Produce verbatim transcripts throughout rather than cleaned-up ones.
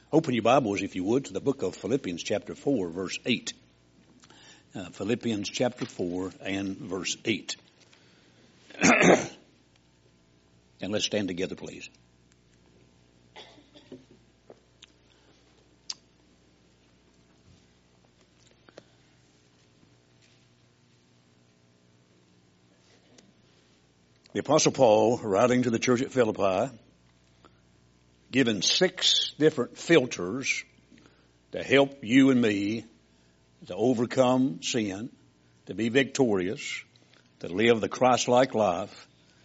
Open your Bibles, if you would, to the book of Philippians chapter four, verse eight. Uh, Philippians chapter four and verse eight. And let's stand together, please. The Apostle Paul, writing to the church at Philippi, given six different filters to help you and me to overcome sin, to be victorious, to live the Christ-like life,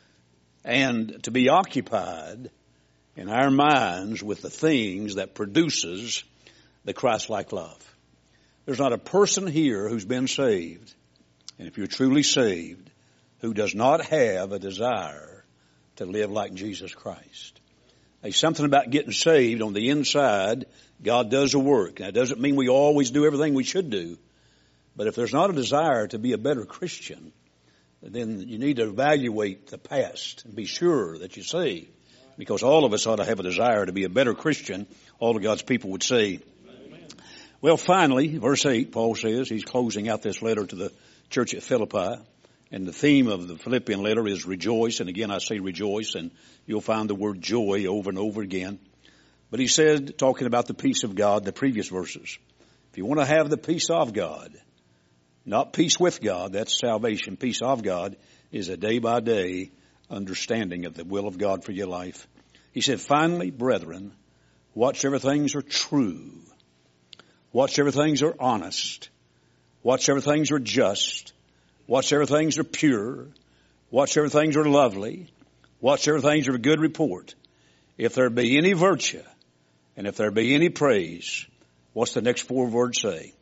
and to be occupied in our minds with the things that produces the Christ-like love. There's not a person here who's been saved, and if you're truly saved, who does not have a desire to live like Jesus Christ. There's something about getting saved on the inside. God does a work. Now, it doesn't mean we always do everything we should do. But if there's not a desire to be a better Christian, then you need to evaluate the past and be sure that you're saved. Because all of us ought to have a desire to be a better Christian. All of God's people would say. Well, finally, verse eight, Paul says, he's closing out this letter to the church at Philippi. And the theme of the Philippian letter is rejoice. And again, I say rejoice, and you'll find the word joy over and over again. But he said, talking about the peace of God, the previous verses, if you want to have the peace of God, not peace with God, that's salvation. Peace of God is a day-by-day understanding of the will of God for your life. He said, finally, brethren, whatsoever things are true, whatsoever things are honest, whatsoever things are just, whatsoever things are pure, whatsoever things are lovely, whatsoever things are of good report, if there be any virtue, and if there be any praise, what's the next four words say?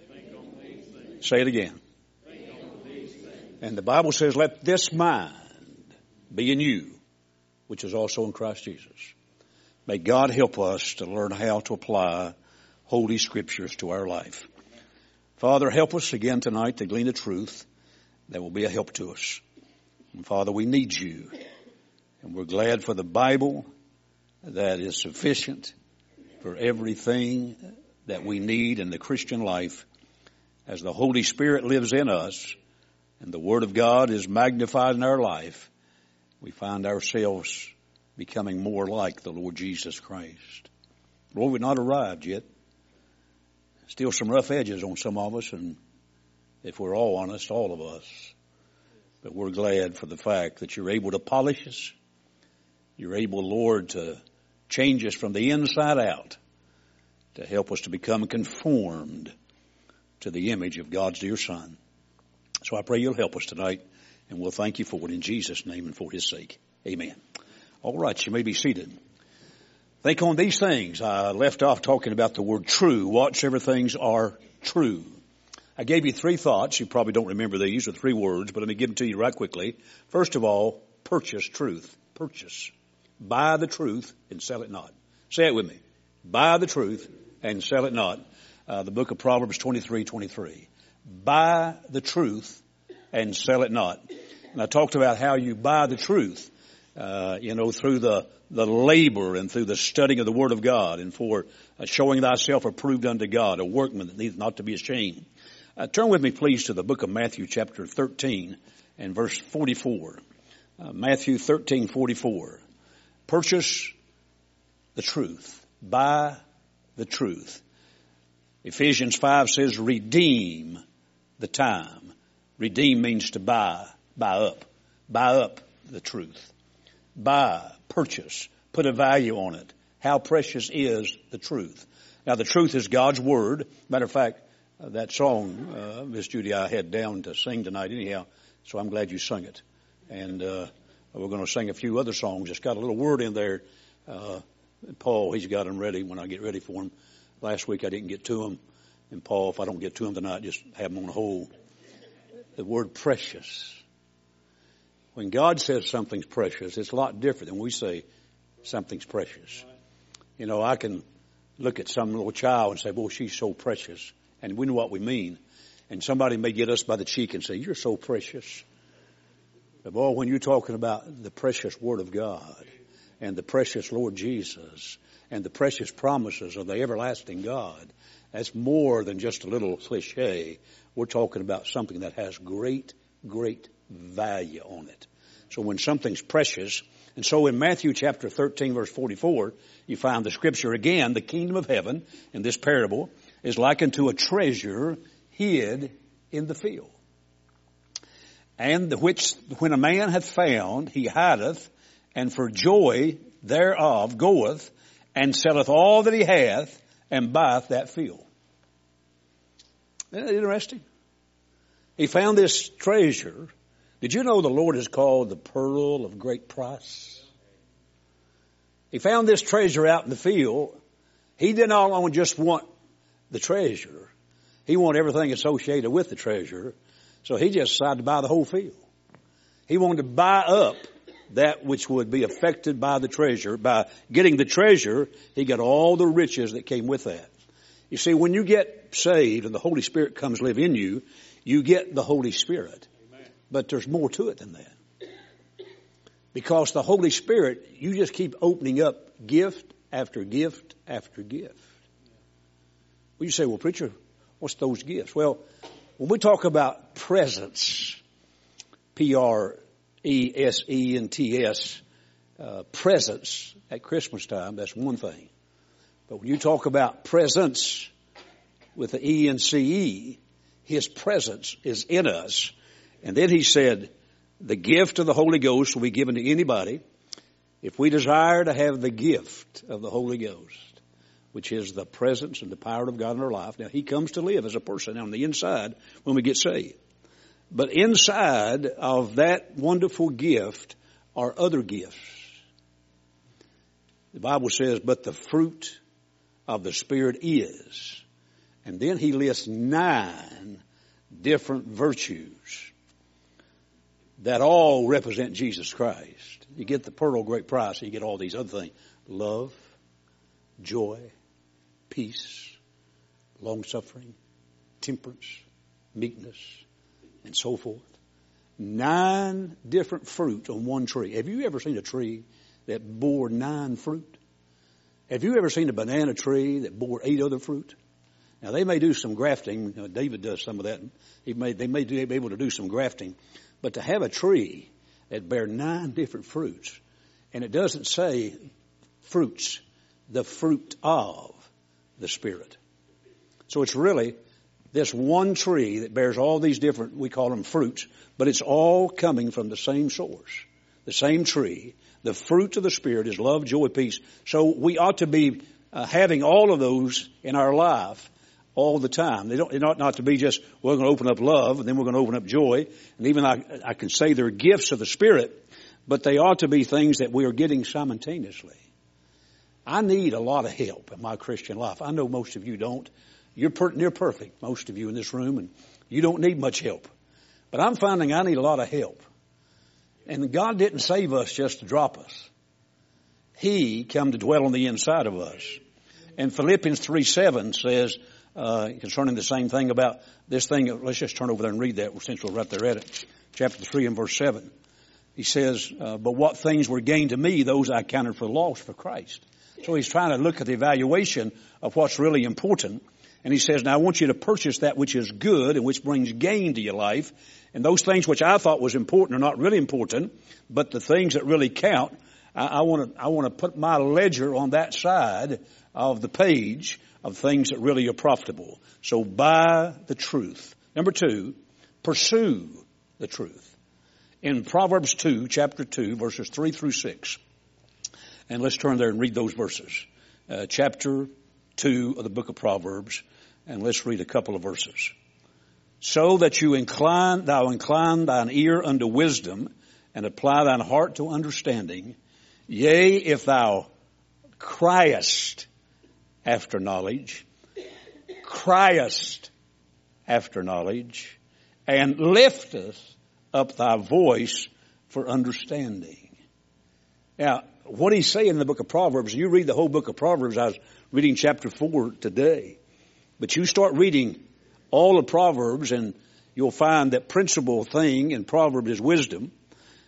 Say it again. And the Bible says, let this mind be in you, which is also in Christ Jesus. May God help us to learn how to apply Holy Scriptures to our life. Father, help us again tonight to glean the truth that will be a help to us. And Father, we need you. And we're glad for the Bible that is sufficient for everything that we need in the Christian life. As the Holy Spirit lives in us and the Word of God is magnified in our life, we find ourselves becoming more like the Lord Jesus Christ. Lord, we've not arrived yet. Still some rough edges on some of us, and if we're all honest, all of us. But we're glad for the fact that you're able to polish us. You're able, Lord, to change us from the inside out, to help us to become conformed to the image of God's dear Son. So I pray you'll help us tonight, and we'll thank you for it in Jesus' name and for his sake. Amen. All right, you may be seated. Think on these things. I left off talking about the word true. Whatsoever things are true. I gave you three thoughts. You probably don't remember these, or three words, but let me give them to you right quickly. First of all, purchase truth. Purchase. Buy the truth and sell it not. Say it with me. Buy the truth and sell it not. Uh, the book of Proverbs twenty-three twenty-three. Buy the truth and sell it not. And I talked about how you buy the truth, uh, you know, through the, the labor and through the studying of the Word of God, and for uh, showing thyself approved unto God, a workman that needeth not to be ashamed. Uh, turn with me, please, to the book of Matthew chapter thirteen and verse forty-four. Uh, Matthew thirteen forty-four. Purchase the truth. Buy the truth. Ephesians five says, redeem the time. Redeem means to buy, buy up. Buy up the truth. Buy, purchase, put a value on it. How precious is the truth? Now, the truth is God's Word. Matter of fact, uh, that song, uh, Miss Judy, I had down to sing tonight anyhow, so I'm glad you sung it. And uh, we're going to sing a few other songs. It's got a little word in there. Uh, Paul, he's got them ready when I get ready for him. Last week I didn't get to them. And Paul, if I don't get to them tonight, just have them on hold. The word precious. When God says something's precious, it's a lot different than we say something's precious. You know, I can look at some little child and say, boy, she's so precious. And we know what we mean. And somebody may get us by the cheek and say, you're so precious. But boy, when you're talking about the precious Word of God, and the precious Lord Jesus and the precious promises of the everlasting God, that's more than just a little cliche. We're talking about something that has great, great value on it. So when something's precious, and so in Matthew chapter thirteen verse forty-four, you find the scripture again, the kingdom of heaven in this parable is likened to a treasure hid in the field. And the which when a man hath found, he hideth, and for joy thereof goeth, and selleth all that he hath, and buyeth that field. Isn't that interesting? He found this treasure. Did you know the Lord is called the pearl of great price? He found this treasure out in the field. He did not only just want the treasure. He wanted everything associated with the treasure. So he just decided to buy the whole field. He wanted to buy up that which would be affected by the treasure. By getting the treasure, he got all the riches that came with that. You see, when you get saved and the Holy Spirit comes live in you, you get the Holy Spirit. Amen. But there's more to it than that. Because the Holy Spirit, you just keep opening up gift after gift after gift. Well, you say, well, preacher, what's those gifts? Well, when we talk about presents, P R E S E N T S, uh, presents at Christmas time, that's one thing. But when you talk about presence with the E N C E, His presence is in us. And then He said, the gift of the Holy Ghost will be given to anybody if we desire to have the gift of the Holy Ghost, which is the presence and the power of God in our life. Now, He comes to live as a person on the inside when we get saved. But inside of that wonderful gift are other gifts. The Bible says, but the fruit of the Spirit is. And then He lists nine different virtues that all represent Jesus Christ. You get the pearl of great price, you get all these other things. Love, joy, peace, long-suffering, temperance, meekness, and so forth. Nine different fruit on one tree. Have you ever seen a tree that bore nine fruit? Have you ever seen a banana tree that bore eight other fruit? Now, they may do some grafting. You know, David does some of that. He may, they may be able to do some grafting. But to have a tree that bear nine different fruits, and it doesn't say fruits, the fruit of the Spirit. So it's really this one tree that bears all these different, we call them fruits, but it's all coming from the same source, the same tree. The fruit of the Spirit is love, joy, peace. So we ought to be uh, having all of those in our life all the time. They don't, it ought not to be just, we're going to open up love and then we're going to open up joy. And even I, I can say they're gifts of the Spirit, but they ought to be things that we are getting simultaneously. I need a lot of help in my Christian life. I know most of you don't. You're per, near perfect, most of you in this room, and you don't need much help. But I'm finding I need a lot of help. And God didn't save us just to drop us. He came to dwell on the inside of us. And Philippians three seven says, uh, concerning the same thing about this thing, let's just turn over there and read that since we're right there at it. Chapter three and verse seven. He says, uh, but what things were gained to me, those I counted for loss for Christ. So he's trying to look at the evaluation of what's really important. And he says, now I want you to purchase that which is good and which brings gain to your life. And those things which I thought was important are not really important, but the things that really count, I, I want to I want to put my ledger on that side of the page of things that really are profitable. So buy the truth. Number two, pursue the truth. In Proverbs two, chapter two, verses three through six. And let's turn there and read those verses. Uh, chapter two of the book of Proverbs. And let's read a couple of verses. So that you incline, thou incline thine ear unto wisdom, and apply thine heart to understanding. Yea, if thou criest after knowledge, criest after knowledge, and lifteth up thy voice for understanding. Now, what he's saying in the book of Proverbs, you read the whole book of Proverbs. I was reading chapter four today. But you start reading all of Proverbs and you'll find that principal thing in Proverbs is wisdom.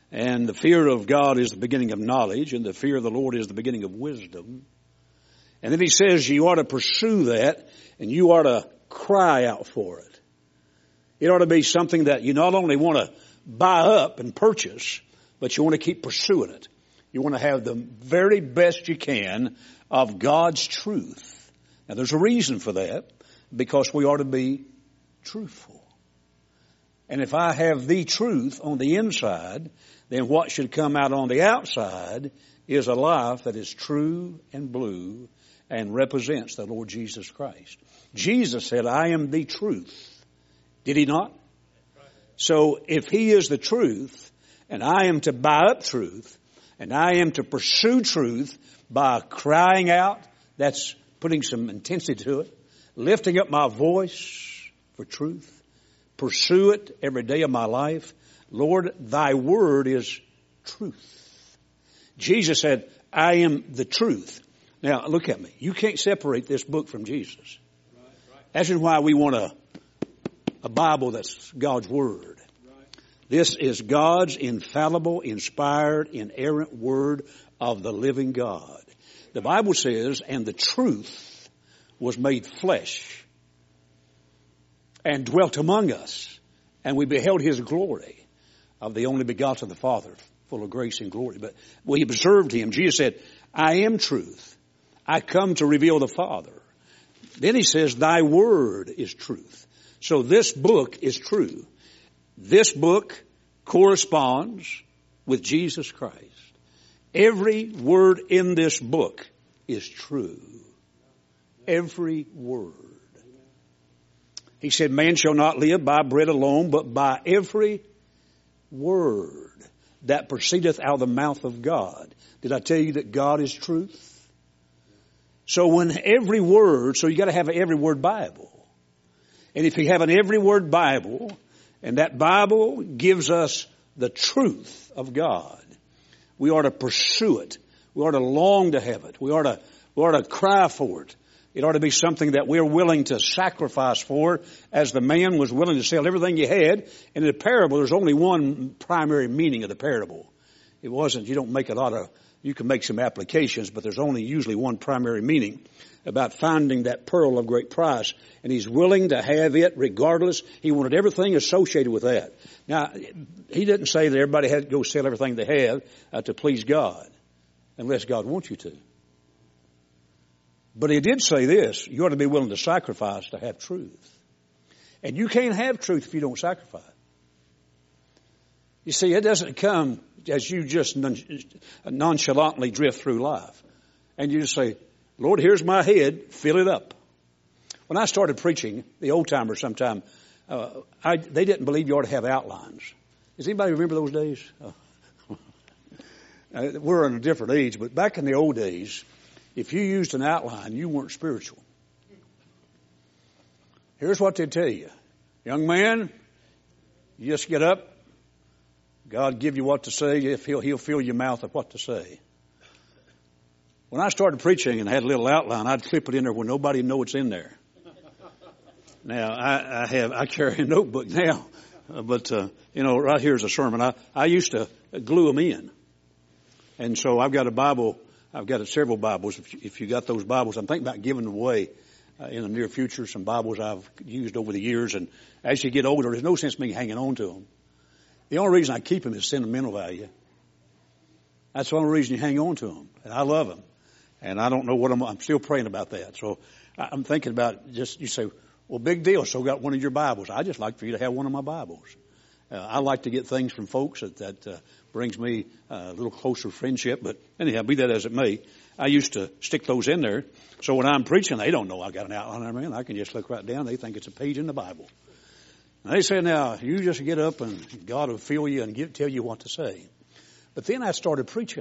And the fear of God is the beginning of knowledge, and the fear of the Lord is the beginning of wisdom. And then he says you ought to pursue that, and you ought to cry out for it. It ought to be something that you not only want to buy up and purchase, but you want to keep pursuing it. You want to have the very best you can of God's truth. Now there's a reason for that, because we ought to be truthful. And if I have the truth on the inside, then what should come out on the outside is a life that is true and blue and represents the Lord Jesus Christ. Jesus said, I am the truth. Did he not? So if he is the truth, and I am to buy up truth, and I am to pursue truth by crying out, that's putting some intensity to it, lifting up my voice for truth, pursue it every day of my life. Lord, thy word is truth. Jesus said, I am the truth. Now, look at me. You can't separate this book from Jesus. That's why we want a, a Bible that's God's word. This is God's infallible, inspired, inerrant word of the living God. The Bible says, and the truth was made flesh and dwelt among us, and we beheld his glory of the only begotten of the Father, full of grace and glory. But we observed him. Jesus said, I am truth. I come to reveal the Father. Then he says, thy word is truth. So this book is true. This book corresponds with Jesus Christ. Every word in this book is true. Every word. He said, man shall not live by bread alone, but by every word that proceedeth out of the mouth of God. Did I tell you that God is truth? So when every word, so you got to have an every word Bible. And if you have an every word Bible, and that Bible gives us the truth of God, we ought to pursue it. We ought to long to have it. We ought to, we ought to cry for it. It ought to be something that we're willing to sacrifice for, as the man was willing to sell everything he had. And in the parable, there's only one primary meaning of the parable. It wasn't, you don't make a lot of, you can make some applications, but there's only usually one primary meaning about finding that pearl of great price. And he's willing to have it regardless. He wanted everything associated with that. Now, he didn't say that everybody had to go sell everything they have uh, to please God, unless God wants you to. But he did say this, you ought to be willing to sacrifice to have truth. And you can't have truth if you don't sacrifice. You see, it doesn't come as you just nonchalantly drift through life. And you just say, Lord, here's my head, fill it up. When I started preaching, the old timers sometime, uh, I, they didn't believe you ought to have outlines. Does anybody remember those days? Uh, we're in a different age, but back in the old days, if you used an outline, you weren't spiritual. Here's what they tell you. Young man, you just get up. God give you what to say. If he'll, he'll fill your mouth with what to say. When I started preaching and had a little outline, I'd clip it in there where nobody know it's in there. Now, I, I have, I carry a notebook now, uh, but, uh, you know, right here's a sermon. I, I used to glue them in. And so I've got a Bible, I've got several Bibles. If you, if you got those Bibles, I'm thinking about giving them away uh, in the near future, some Bibles I've used over the years. And as you get older, there's no sense in me hanging on to them. The only reason I keep them is sentimental value. That's the only reason you hang on to them. And I love them. And I don't know what I'm, I'm still praying about that. So I'm thinking about just, you say, well, big deal. So got one of your Bibles. I just like for you to have one of my Bibles. Uh, I like to get things from folks that, that uh, brings me uh, a little closer friendship. But anyhow, be that as it may, I used to stick those in there. So when I'm preaching, they don't know I got an outline there, man. I can just look right down. They think it's a page in the Bible. And they say, now, you just get up and God will fill you and give, tell you what to say. But then I started preaching.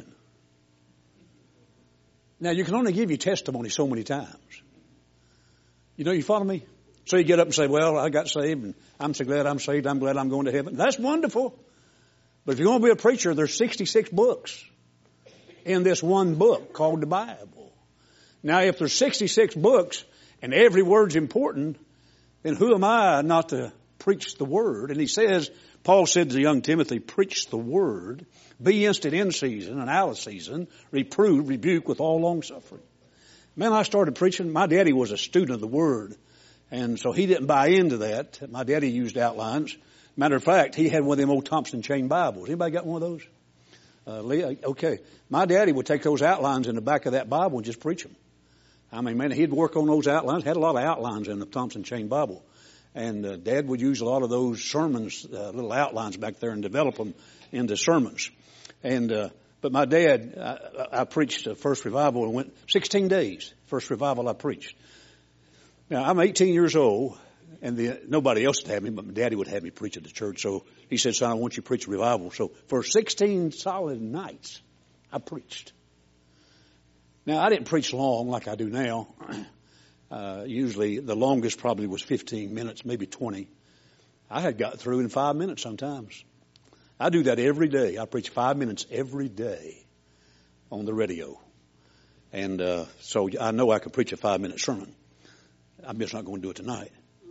Now, you can only give your testimony so many times. You know, you follow me? So you get up and say, well, I got saved and I'm so glad I'm saved. I'm glad I'm going to heaven. That's wonderful. But if you're going to be a preacher, there's sixty-six books in this one book called the Bible. Now, if there's sixty-six books and every word's important, then who am I not to preach the word? And he says, Paul said to young Timothy, preach the word, be instant in season and out of season, reprove, rebuke with all long suffering. Man, I started preaching. My daddy was a student of the word. And so he didn't buy into that. My daddy used outlines. Matter of fact, he had one of them old Thompson chain Bibles. Anybody got one of those? Uh, Leah? Okay. My daddy would take those outlines in the back of that Bible and just preach them. I mean, man, he'd work on those outlines. Had a lot of outlines in the Thompson chain Bible. And uh, Dad would use a lot of those sermons, uh, little outlines back there, and develop them into sermons. And uh, but my dad, I, I preached the first revival and went sixteen days. First revival I preached. Now I'm eighteen years old, and the, nobody else would have me, but my daddy would have me preach at the church. So he said, "Son, I want you to preach a revival." So for sixteen solid nights, I preached. Now I didn't preach long like I do now. Uh, usually the longest probably was fifteen minutes, maybe twenty. I had got through in five minutes sometimes. I do that every day. I preach five minutes every day on the radio. And uh, so I know I could preach a five minute sermon. I'm just not going to do it tonight.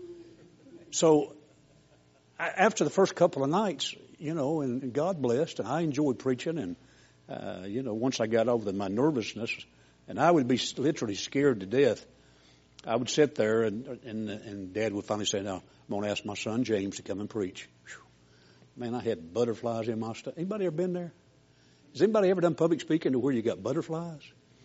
So I, after the first couple of nights, you know, and, and God blessed, and I enjoyed preaching. And, uh, you know, once I got over the, my nervousness, and I would be literally scared to death, I would sit there, and, and and Dad would finally say, "Now, I'm going to ask my son James to come and preach." Whew. Man, I had butterflies in my stomach. Anybody ever been there? Has anybody ever done public speaking to where you got butterflies?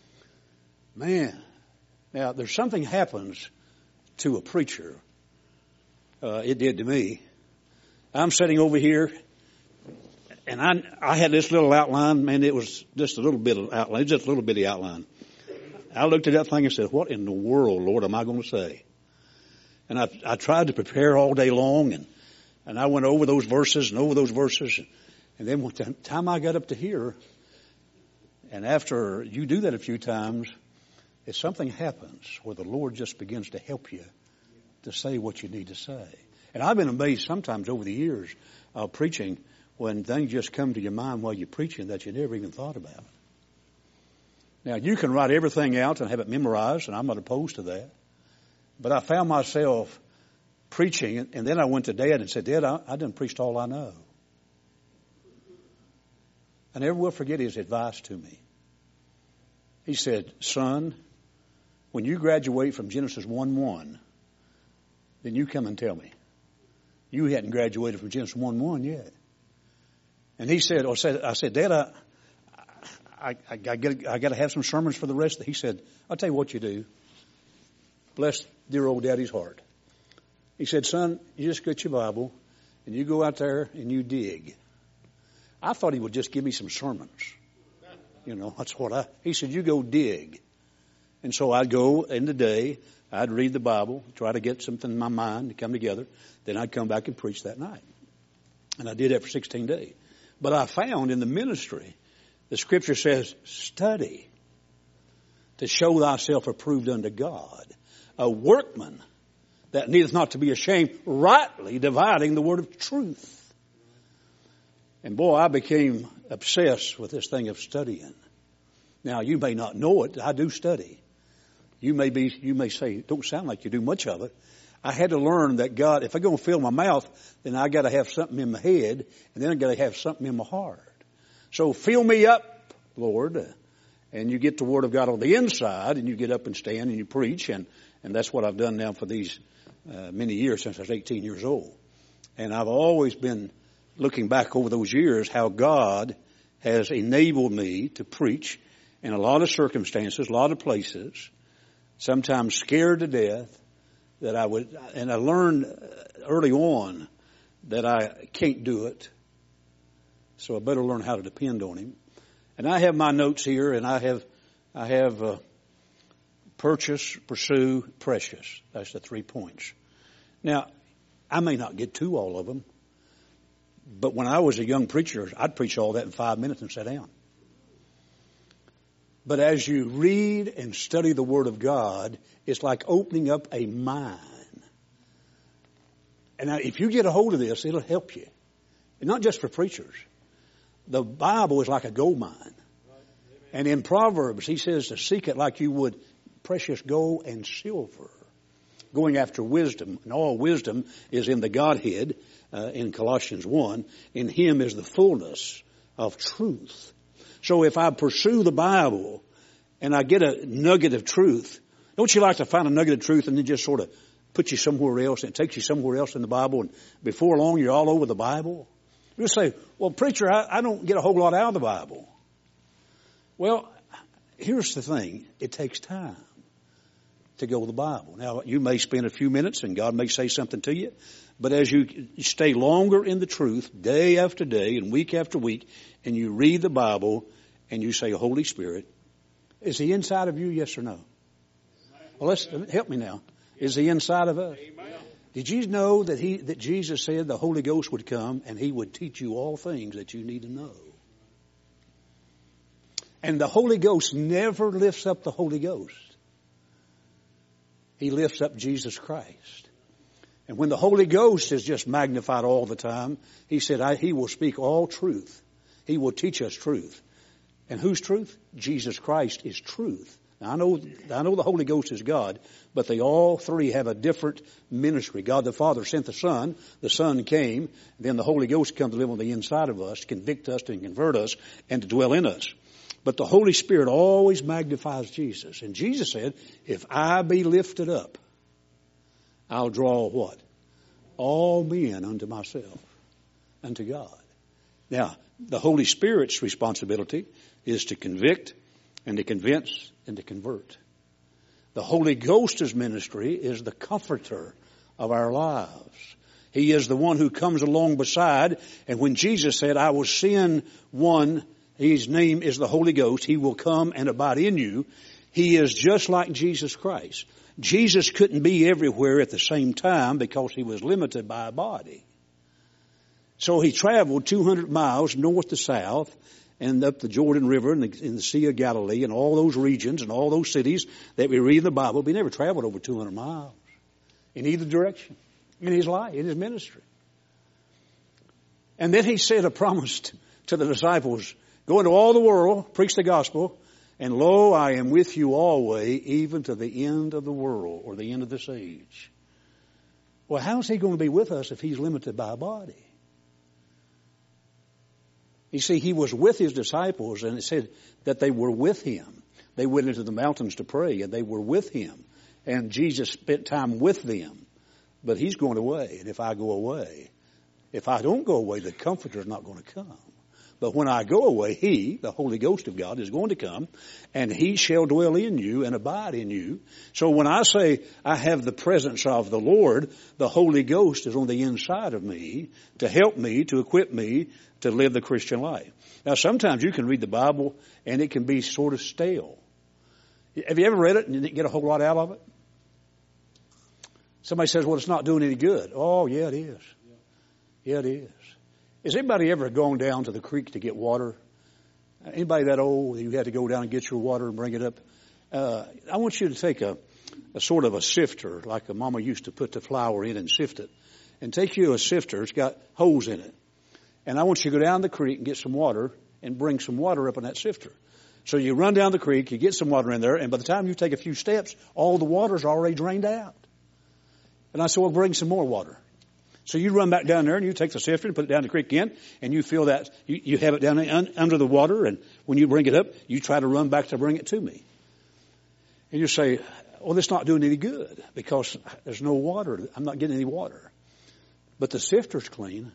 Man, now there's something happens to a preacher. Uh, it did to me. I'm sitting over here, and I I had this little outline. Man, it was just a little bit of outline, just a little bitty outline. I looked at that thing and said, "What in the world, Lord, am I going to say?" And I, I tried to prepare all day long, and, and I went over those verses and over those verses. And then when the time I got up to here, and after you do that a few times, if something happens where the Lord just begins to help you to say what you need to say. And I've been amazed sometimes over the years of preaching when things just come to your mind while you're preaching that you never even thought about. Now, you can write everything out and have it memorized, and I'm not opposed to that. But I found myself preaching, and then I went to Dad and said, "Dad, I, I done preached all I know." I never will forget his advice to me. He said, "Son, when you graduate from Genesis one one, then you come and tell me. You hadn't graduated from Genesis one one yet." And he said, or said, I said, "Dad, I... I, I, I got I got to have some sermons for the rest of it." He said, "I'll tell you what you do. Bless dear old Daddy's heart." He said, "Son, you just get your Bible and you go out there and you dig." I thought he would just give me some sermons. You know, that's what I, he said, "You go dig." And so I'd go in the day, I'd read the Bible, try to get something in my mind to come together. Then I'd come back and preach that night. And I did that for sixteen days. But I found in the ministry, the scripture says, "Study to show thyself approved unto God, a workman that needeth not to be ashamed, rightly dividing the word of truth." And boy, I became obsessed with this thing of studying. Now, you may not know it. I do study. You may be, you may say, "It don't sound like you do much of it." I had to learn that God, if I'm going to fill my mouth, then I got to have something in my head, and then I got to have something in my heart. So fill me up, Lord, and you get the Word of God on the inside, and you get up and stand and you preach, and, and that's what I've done now for these uh, many years since I was eighteen years old. And I've always been looking back over those years how God has enabled me to preach in a lot of circumstances, a lot of places, sometimes scared to death, that I would, and I learned early on that I can't do it. So I better learn how to depend on Him. And I have my notes here, and I have, I have uh, purchase, pursue, precious. That's the three points. Now, I may not get to all of them, but when I was a young preacher, I'd preach all that in five minutes and sit down. But as you read and study the Word of God, it's like opening up a mine. And now, if you get a hold of this, it'll help you. And not just for preachers. The Bible is like a gold mine. And in Proverbs, he says to seek it like you would precious gold and silver. going after wisdom. And all wisdom is in the Godhead, uh, in Colossians one. In Him is the fullness of truth. So if I pursue the Bible and I get a nugget of truth, don't you like to find a nugget of truth and then just sort of put you somewhere else and it takes you somewhere else in the Bible and before long you're all over the Bible? You say, well, preacher, I, I don't get a whole lot out of the Bible. Well, here's the thing. It takes time to go with the Bible. Now, you may spend a few minutes and God may say something to you, but as you stay longer in the truth, day after day and week after week, and you read the Bible and you say, Holy Spirit, is He inside of you, yes or no? Well, let's help me now. Is He inside of us? Did you know that He, that Jesus said the Holy Ghost would come and He would teach you all things that you need to know? And the Holy Ghost never lifts up the Holy Ghost. He lifts up Jesus Christ. And when the Holy Ghost is just magnified all the time, He said, I, He will speak all truth. He will teach us truth. And whose truth? Jesus Christ is truth. Now, I know, I know the Holy Ghost is God, but they all three have a different ministry. God the Father sent the Son. The Son came. Then the Holy Ghost comes to live on the inside of us, to convict us, to convert us, and to dwell in us. But the Holy Spirit always magnifies Jesus. And Jesus said, if I be lifted up, I'll draw what? All men unto myself, unto God. Now, the Holy Spirit's responsibility is to convict and to convince and to convert. The Holy Ghost's ministry is the comforter of our lives. He is the one who comes along beside. And when Jesus said, I will send one, His name is the Holy Ghost, He will come and abide in you. He is just like Jesus Christ. Jesus couldn't be everywhere at the same time because He was limited by a body. So He traveled two hundred miles north to south and up the Jordan River and the, in the Sea of Galilee and all those regions and all those cities that we read in the Bible. He never traveled over two hundred miles in either direction in His life, in His ministry. And then He said a promise to the disciples, go into all the world, preach the gospel, and lo, I am with you always, even to the end of the world, or the end of this age. Well, how is He going to be with us if He's limited by a body? You see, He was with His disciples, and it said that they were with Him. They went into the mountains to pray, and they were with Him. And Jesus spent time with them. But He's going away, and if I go away, if I don't go away, the Comforter is not going to come. But when I go away, He, the Holy Ghost of God, is going to come, and He shall dwell in you and abide in you. So when I say I have the presence of the Lord, the Holy Ghost is on the inside of me to help me, to equip me to live the Christian life. Now, sometimes you can read the Bible, and it can be sort of stale. Have you ever read it and you didn't get a whole lot out of it? Somebody says, well, it's not doing any good. Oh, yeah, it is. Yeah, it is. Has anybody ever gone down to the creek to get water? Anybody that old, you had to go down and get your water and bring it up? Uh, I want you to take a, a sort of a sifter, like a mama used to put the flour in and sift it. And take you a sifter, it's got holes in it. And I want you to go down the creek and get some water and bring some water up in that sifter. So you run down the creek, you get some water in there, and by the time you take a few steps, all the water's already drained out. And I said, well, bring some more water. So you run back down there and you take the sifter and put it down the creek again, and you feel that, you, you have it down un, under the water, and when you bring it up, you try to run back to bring it to me. And you say, well, it's not doing any good because there's no water. I'm not getting any water. But the sifter's clean.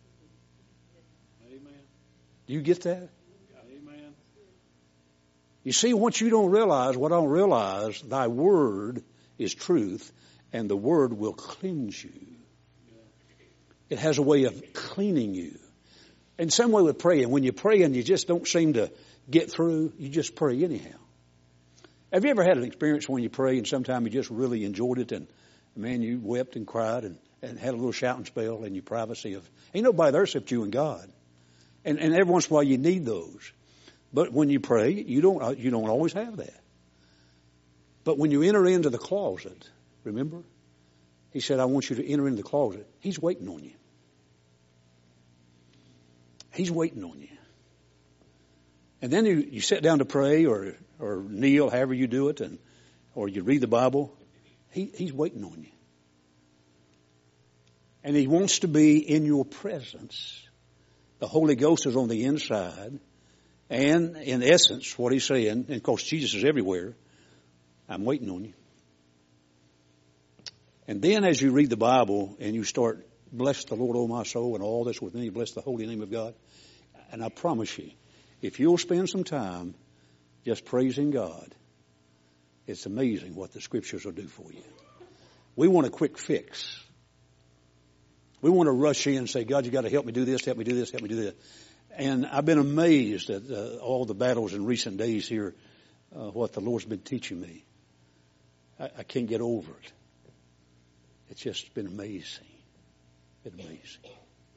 Amen. Do you get that? Amen. You see, what you don't realize, what I don't realize, thy word is truth, and the word will cleanse you. It has a way of cleaning you. In some way with praying, when you pray and you just don't seem to get through, you just pray anyhow. Have you ever had an experience when you pray and sometime you just really enjoyed it and, man, you wept and cried and, and had a little shouting spell in your privacy of, ain't nobody there except you and God. And, and every once in a while you need those. But when you pray, you don't, you don't always have that. But when you enter into the closet, remember? He said, I want you to enter into the closet. He's waiting on you. He's waiting on you. And then you, you sit down to pray or, or kneel, however you do it, and or you read the Bible. He, he's waiting on you. And He wants to be in your presence. The Holy Ghost is on the inside. And in essence, what He's saying, and of course Jesus is everywhere, I'm waiting on you. And then as you read the Bible and you start, bless the Lord, O my soul, and all that's within me, bless the holy name of God. And I promise you, if you'll spend some time just praising God, it's amazing what the Scriptures will do for you. We want a quick fix. We want to rush in and say, God, you got to help me do this, help me do this, help me do that. And I've been amazed at uh, all the battles in recent days here, uh, what the Lord's been teaching me. I, I can't get over it. It's just been amazing. Been amazing.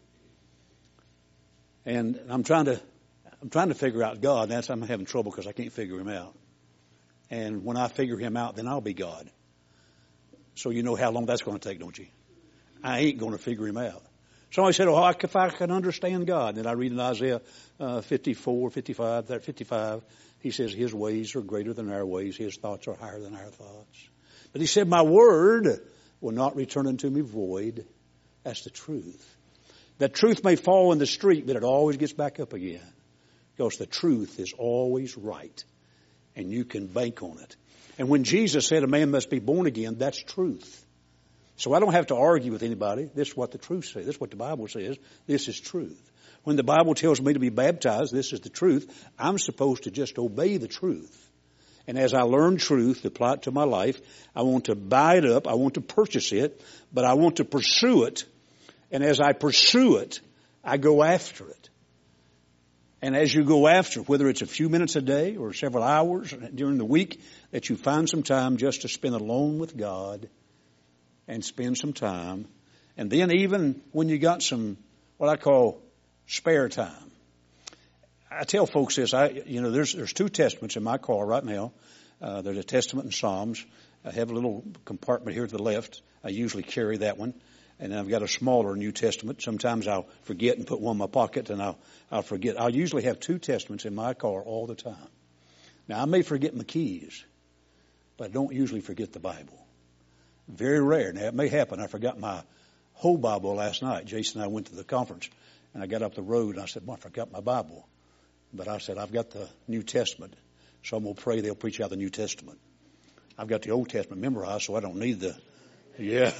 And I'm trying to, I'm trying to figure out God. And that's, I'm having trouble because I can't figure Him out. And when I figure Him out, then I'll be God. So you know how long that's going to take, don't you? I ain't going to figure Him out. Somebody said, oh, if I can understand God. And I read in Isaiah uh, fifty-four, fifty-five, fifty-five, He says His ways are greater than our ways. His thoughts are higher than our thoughts. But He said, my word will not return unto me void. That's the truth. That truth may fall in the street, but it always gets back up again. Because the truth is always right. And you can bank on it. And when Jesus said a man must be born again, that's truth. So I don't have to argue with anybody. This is what the truth says. This is what the Bible says. This is truth. When the Bible tells me to be baptized, this is the truth. I'm supposed to just obey the truth. And as I learn truth, apply it to my life, I want to buy it up. I want to purchase it, but I want to pursue it. And as I pursue it, I go after it. And as you go after it, whether it's a few minutes a day or several hours during the week, that you find some time just to spend alone with God and spend some time. And then even when you got some, what I call spare time. I tell folks this, I, you know, there's, there's two testaments in my car right now. Uh, there's a testament and Psalms. I have a little compartment here to the left. I usually carry that one. And I've got a smaller New Testament. Sometimes I'll forget and put one in my pocket and I'll, I'll forget. I'll usually have two testaments in my car all the time. Now I may forget my keys, but I don't usually forget the Bible. Very rare. Now it may happen. I forgot my whole Bible last night. Jason and I went to the conference and I got up the road and I said, well, I forgot my Bible. But I said, I've got the New Testament, so I'm going to pray they'll preach out the New Testament. I've got the Old Testament memorized, so I don't need the, yeah.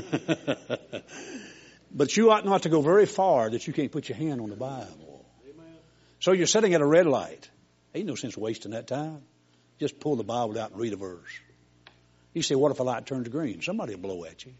But you ought not to go very far that you can't put your hand on the Bible. Amen. So you're sitting at a red light. Ain't no sense wasting that time. Just pull the Bible out and read a verse. You say, what if a light turns green? Somebody will blow at you.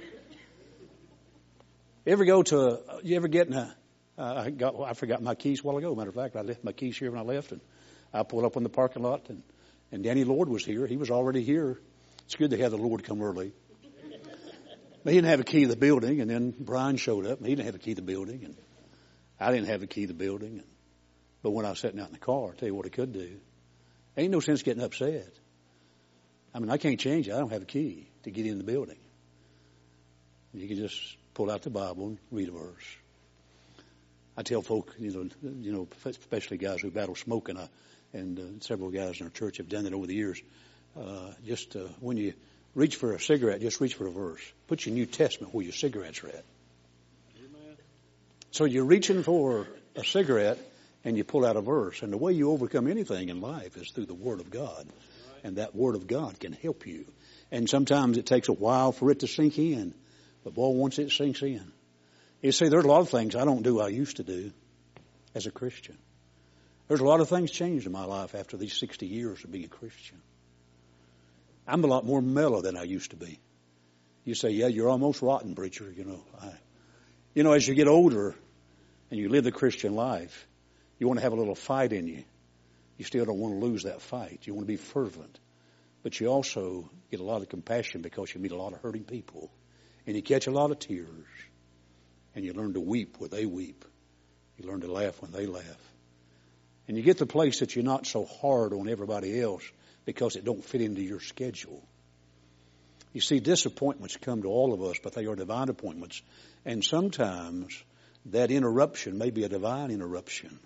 You ever go to, a, you ever get in a, Uh, I got, I forgot my keys a while ago. Matter of fact, I left my keys here when I left, and I pulled up in the parking lot, and, and Danny Lord was here. He was already here. It's good to have the Lord come early. But he didn't have a key to the building, and then Brian showed up, and he didn't have a key to the building, and I didn't have a key to the building. And, but when I was sitting out in the car, I'll tell you what I could do. Ain't no sense getting upset. I mean, I can't change it. I don't have a key to get in the building. You can just pull out the Bible and read a verse. I tell folk, you know, you know, especially guys who battle smoking, uh, and uh, several guys in our church have done it over the years. Uh, just uh, when you reach for a cigarette, just reach for a verse. Put your New Testament where your cigarettes are at. Amen. So you're reaching for a cigarette, and you pull out a verse. And the way you overcome anything in life is through the Word of God. Right. And that Word of God can help you. And sometimes it takes a while for it to sink in. But boy, once it sinks in. You see, there's a lot of things I don't do I used to do as a Christian. There's a lot of things changed in my life after these sixty years of being a Christian. I'm a lot more mellow than I used to be. You say, yeah, you're almost rotten, preacher. You know, I, you know, as you get older and you live the Christian life, you want to have a little fight in you. You still don't want to lose that fight. You want to be fervent. But you also get a lot of compassion because you meet a lot of hurting people. And you catch a lot of tears. And you learn to weep where they weep. You learn to laugh when they laugh. And you get to the place that you're not so hard on everybody else because it don't fit into your schedule. You see, disappointments come to all of us, but they are divine appointments. And sometimes that interruption may be a divine interruption.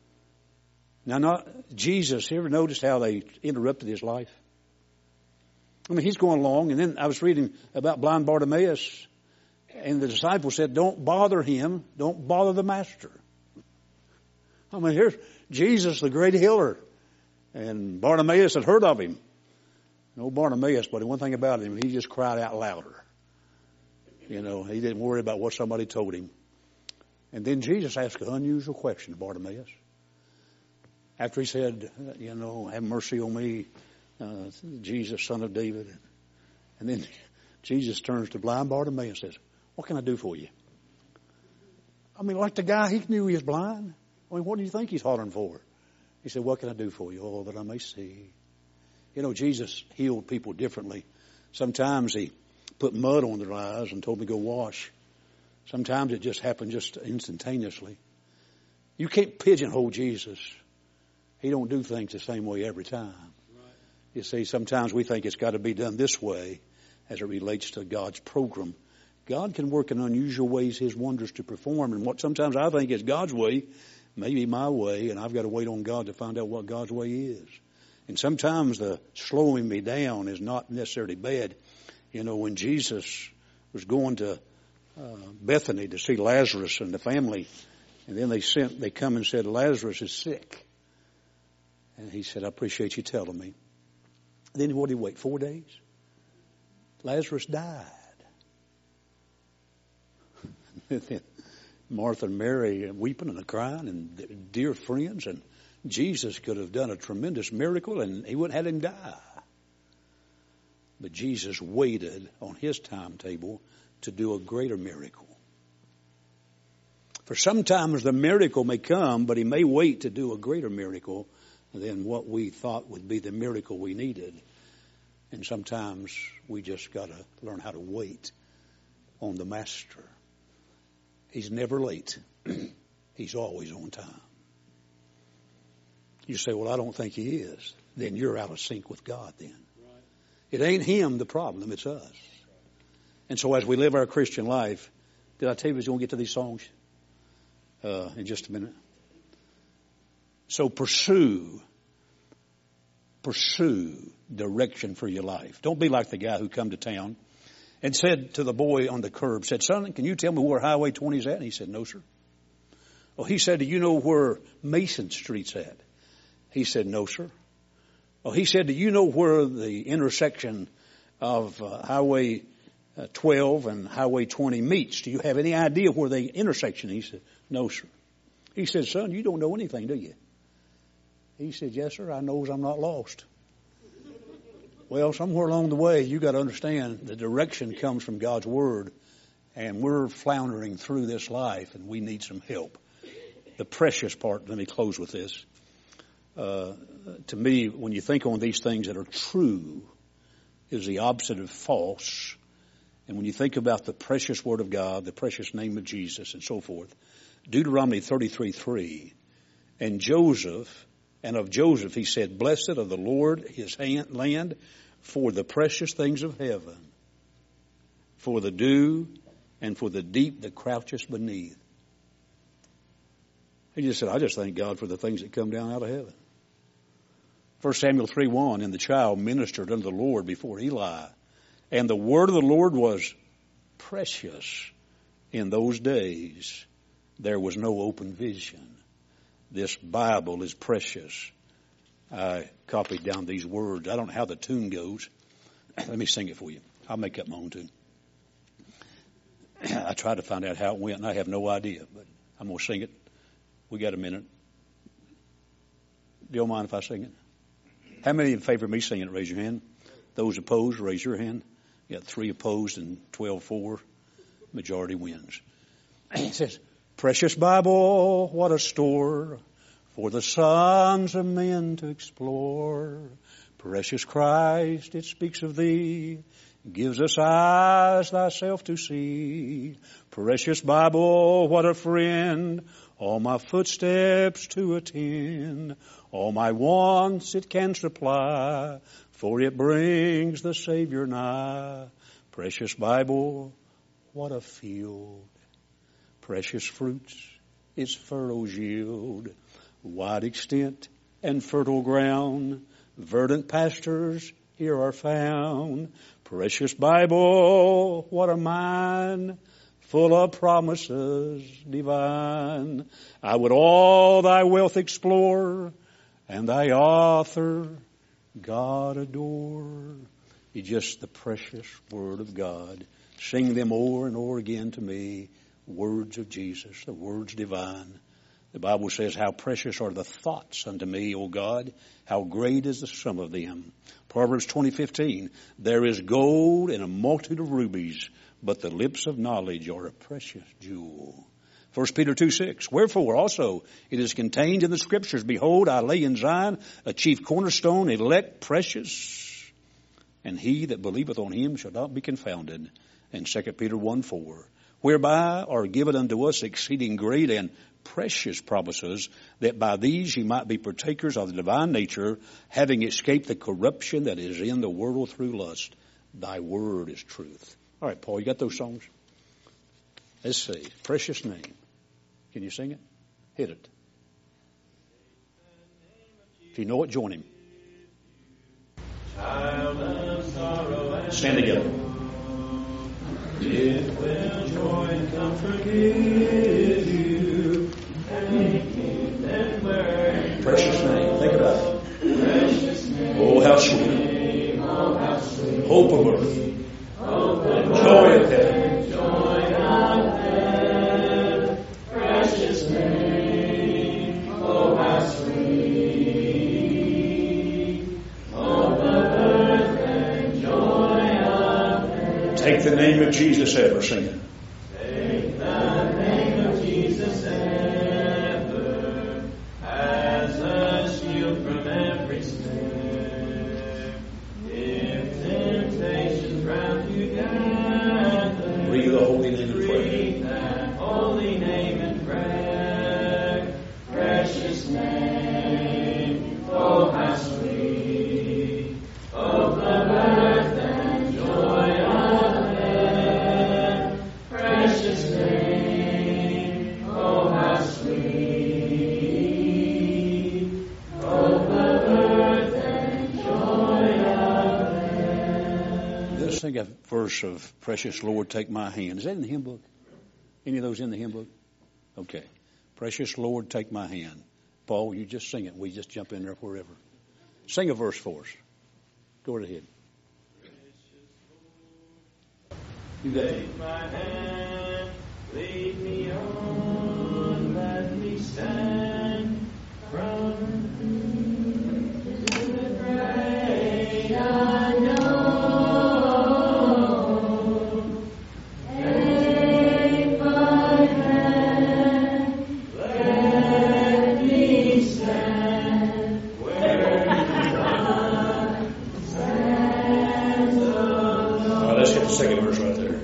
Now, not Jesus, you ever noticed how they interrupted his life? I mean, he's going along, and then I was reading about blind Bartimaeus, and the disciples said, don't bother him, don't bother the master. I mean, here's Jesus, the great healer, and Bartimaeus had heard of him. No Bartimaeus, but one thing about him, he just cried out louder. You know, he didn't worry about what somebody told him. And then Jesus asked an unusual question to Bartimaeus. After he said, you know, have mercy on me, uh, Jesus, son of David. And then Jesus turns to blind Bartimaeus and says, what can I do for you? I mean, like the guy, he knew he was blind. I mean, what do you think he's hollering for? He said, what can I do for you? Oh, that I may see. You know, Jesus healed people differently. Sometimes he put mud on their eyes and told me to go wash. Sometimes it just happened just instantaneously. You can't pigeonhole Jesus. He don't do things the same way every time. Right. You see, sometimes we think it's got to be done this way as it relates to God's program. God can work in unusual ways His wonders to perform. And what sometimes I think is God's way may be my way, and I've got to wait on God to find out what God's way is. And sometimes the slowing me down is not necessarily bad. You know, when Jesus was going to uh, Bethany to see Lazarus and the family, and then they sent, they come and said, Lazarus is sick. And he said, I appreciate you telling me. Then what did he wait? Four days? Lazarus died. Martha and Mary weeping and crying and dear friends, and Jesus could have done a tremendous miracle and he wouldn't have had him die. But Jesus waited on His timetable to do a greater miracle. For sometimes the miracle may come, but He may wait to do a greater miracle than what we thought would be the miracle we needed. And sometimes we just got to learn how to wait on the Master. He's never late. He's always on time. You say, well, I don't think He is. Then you're out of sync with God then. Right. It ain't Him the problem, it's us. And so as we live our Christian life, did I tell you we was going to get to these songs uh, in just a minute? So pursue, pursue direction for your life. Don't be like the guy who come to town and said to the boy on the curb, said, son, can you tell me where Highway twenty is at? And he said, no, sir. Well, he said, do you know where Mason Street's at? He said, no, sir. Well, he said, do you know where the intersection of uh, Highway uh, twelve and Highway twenty meets? Do you have any idea where the intersection? He said, no, sir. He said, son, you don't know anything, do you? He said, yes, sir, I knows I'm not lost. Well, somewhere along the way, you got to understand the direction comes from God's Word, and we're floundering through this life, and we need some help. The precious part, let me close with this. Uh, to me, when you think on these things that are true, is the opposite of false. And when you think about the precious Word of God, the precious name of Jesus, and so forth, Deuteronomy thirty-three three, and Joseph, and of Joseph he said, blessed of the Lord his hand, land for the precious things of heaven, for the dew and for the deep that crouches beneath. He just said, I just thank God for the things that come down out of heaven. First Samuel three one, and the child ministered unto the Lord before Eli, and the word of the Lord was precious in those days. There was no open vision. This Bible is precious. I copied down these words. I don't know how the tune goes. Let me sing it for you. I'll make up my own tune. I tried to find out how it went, and I have no idea, but I'm going to sing it. We got a minute. Do you mind if I sing it? How many in favor of me singing it? Raise your hand. Those opposed, raise your hand. You got three opposed and twelve for. Majority wins. It says, precious Bible, what a store for the sons of men to explore. Precious Christ, it speaks of thee, gives us eyes thyself to see. Precious Bible, what a friend, all my footsteps to attend. All my wants it can supply, for it brings the Savior nigh. Precious Bible, what a field. Precious fruits its furrows yield. Wide extent and fertile ground, verdant pastures here are found. Precious Bible, what a mine, full of promises divine. I would all thy wealth explore, and thy author God adore. It's just the precious Word of God. Sing them o'er and o'er again to me. Words of Jesus, the words divine. The Bible says, how precious are the thoughts unto me, O God. How great is the sum of them. Proverbs twenty fifteen, there is gold in a multitude of rubies, but the lips of knowledge are a precious jewel. First Peter two six, wherefore also it is contained in the Scriptures, behold, I lay in Zion a chief cornerstone, elect, precious, and he that believeth on him shall not be confounded. And Second Peter one four, whereby are given unto us exceeding great and precious promises, that by these ye might be partakers of the divine nature, having escaped the corruption that is in the world through lust. Thy word is truth. All right, Paul, you got those songs? Let's see. Precious name. Can you sing it? Hit it. If you know it, join him. Child of sorrow and stand together. It will joy and comfort give you. Thanking and wearing. Precious name. Think about it. Precious name. Oh, how sweet. Oh, how sweet. Hope of earth. Hope And of joy of earth heaven. and joy of heaven. Precious name. Oh, how sweet. Hope of earth and joy of heaven. Take the name of Jesus ever. Sing it. Take the name of Jesus ever as a shield from every snare. If temptations round you gather, Breathe the holy name and pray. breathe that holy name and prayer. Precious name, oh how sweet, hope of earth and joy of heaven. Precious name, oh how sweet, hope of earth and joy of heaven. Let's sing a verse of Precious Lord, Take My Hand. Is that in the hymn book? Any of those in the hymn book? Okay. Precious Lord, Take My Hand. Paul, you just sing it. We just jump in there wherever. Sing a verse for us. Go right ahead. You got it. Take my hand, lead me on, let me stand from to the great unknown. Take my hand, let me stand where God stands alone. All right, let's hit the second verse right there.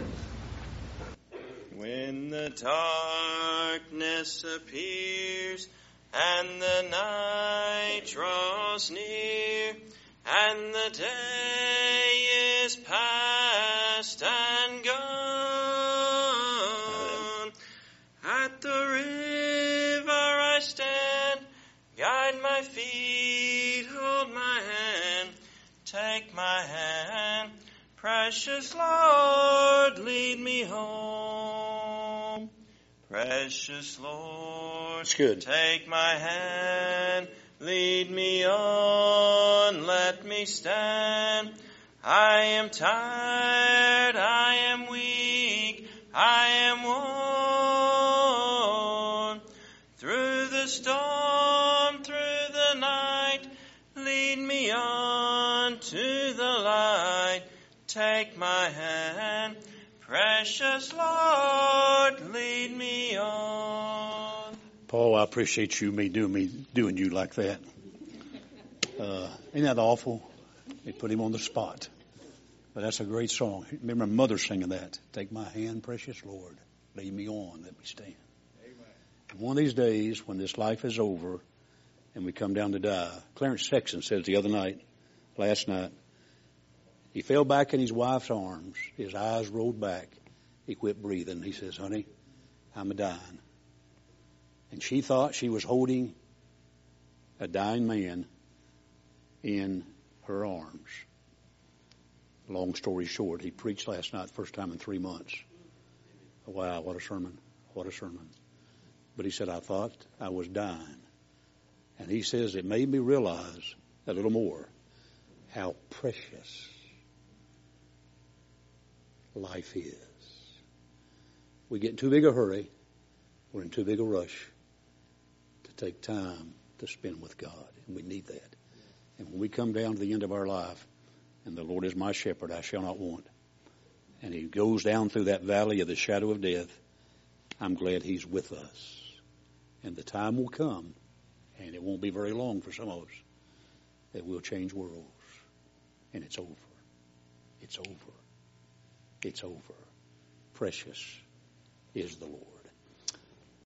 When the darkness appears and the night draws near and the day is past and gone, at the river I stand, guide my feet, hold my hand, take my hand, precious Lord, lead me home. Precious Lord, That's good. take my hand, lead me on, let me stand. I am tired, I am weak, I am worn. Through the storm, through the night, lead me on to the light. Take my hand, precious Lord, lead me on. Paul, I appreciate you, me doing me doing you like that. Uh, isn't that awful? They put him on the spot. But that's a great song. Remember mother singing that. Take my hand, precious Lord. Lead me on. Let me stand. Amen. And one of these days, when this life is over and we come down to die, Clarence Sexton says the other night, last night, he fell back in his wife's arms. His eyes rolled back. He quit breathing. He says, honey, I'm a dying. And she thought she was holding a dying man in her arms. Long story short, he preached last night, first time in three months. Wow, what a sermon. What a sermon. But he said, I thought I was dying. And he says it made me realize a little more how precious life is. We get in too big a hurry. We're in too big a rush to take time to spend with God. And we need that. And when we come down to the end of our life, and the Lord is my shepherd, I shall not want. And he goes down through that valley of the shadow of death. I'm glad he's with us. And the time will come, and it won't be very long for some of us, that we'll change worlds. And it's over. It's over. It's over. Precious is the Lord.